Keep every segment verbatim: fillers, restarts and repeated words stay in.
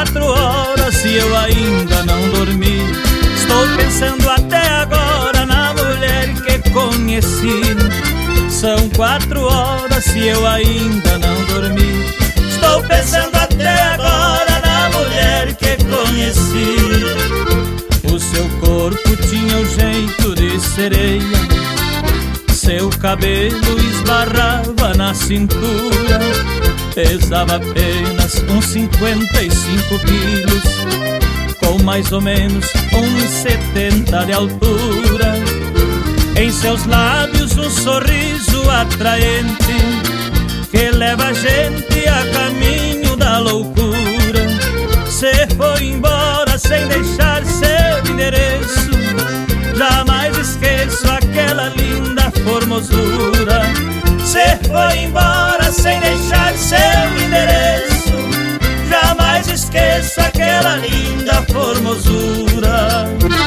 quatro horas e eu ainda não dormi. Estou pensando até agora na mulher que conheci. São quatro horas e eu ainda não dormi. Estou pensando até agora na mulher que conheci. O seu corpo tinha o jeito de sereia, seu cabelo esbarrava na cintura, pesava apenas uns cinquenta e cinco quilos, com mais ou menos uns setenta de altura. Em seus lábios um sorriso atraente que leva a gente a caminho da loucura. Cê foi embora sem deixar seu endereço, jamais esqueço aquela linda formosura. Cê foi embora sem deixar seu endereço, jamais esqueço aquela linda formosura.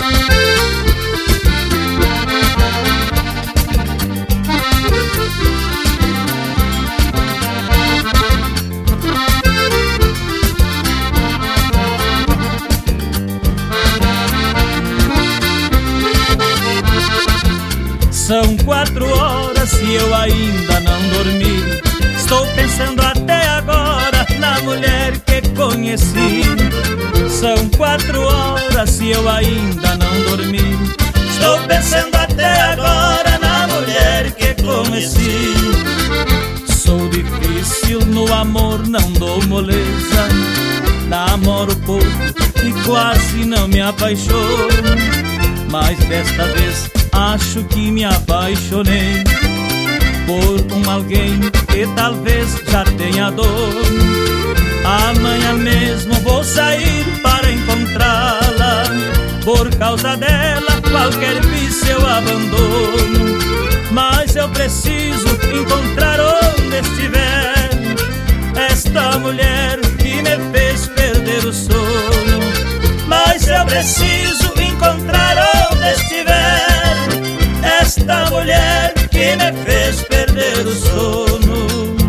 São quatro horas e eu ainda não dormi. Estou pensando até agora na mulher que conheci. São quatro horas e eu ainda não dormi. Estou pensando até agora na mulher que conheci. Sou difícil no amor, não dou moleza. Namoro pouco e quase não me apaixono, mas desta vez acho que me apaixonei por um alguém que talvez já tenha dono. Amanhã mesmo vou sair para encontrá-la, por causa dela qualquer vício eu abandono. Mas eu preciso encontrar onde estiver esta mulher que me fez perder o sono. Mas eu preciso encontrar onde estiver esta mulher que me fez perder o sono.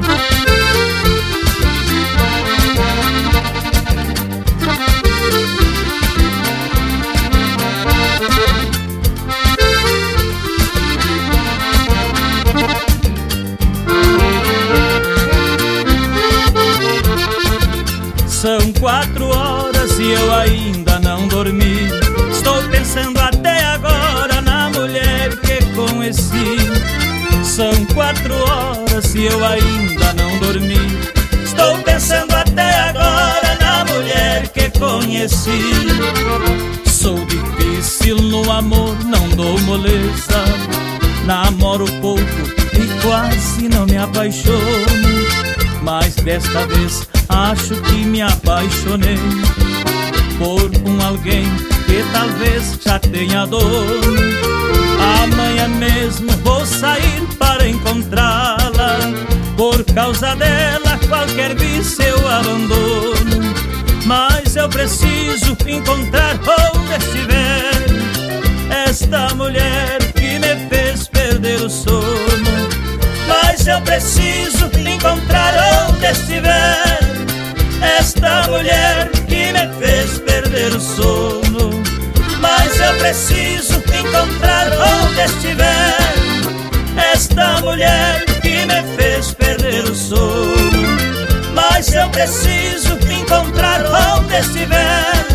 São quatro horas e eu ainda não dormi. Estou pensando até agora na mulher que conheci. São quatro horas e eu ainda não dormi. Estou pensando até agora na mulher que conheci. Sou difícil no amor, não dou moleza. Namoro pouco e quase não me apaixono, mas desta vez acho que me apaixonei por um alguém que talvez já tenha dono. Amanhã mesmo vou sair para encontrá-la, por causa dela qualquer vício eu abandono. Mas eu preciso encontrar onde estiver esta mulher que me fez perder o sono. Mas eu preciso encontrar onde estiver esta mulher que me fez perder o sono. Mas eu preciso encontrar onde estiver esta mulher que me fez perder o sono. Mas eu preciso encontrar onde estiver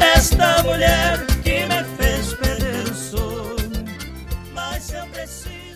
esta mulher que me fez perder o sono. Mas eu preciso